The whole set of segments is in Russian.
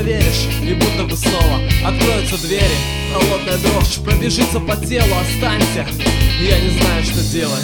поверишь, и будто бы снова откроются двери. Холодная дрожь пробежится по телу, останься, я не знаю, что делать.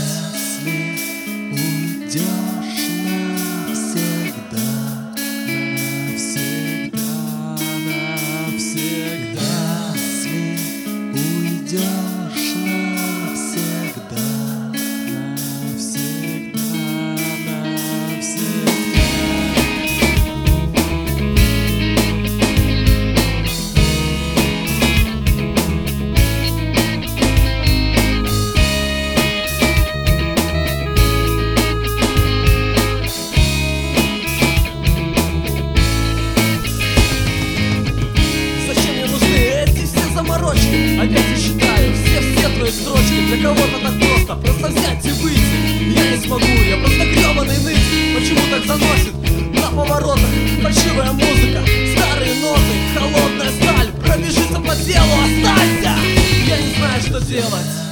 Опять я считаю все твои строчки. Для кого-то так просто взять и выйти. Я не смогу, я просто гребаный ныть. Почему так заносит на поворотах фальшивая музыка, старые ноты, холодная сталь пробежится по телу, останься. Я не знаю, что делать.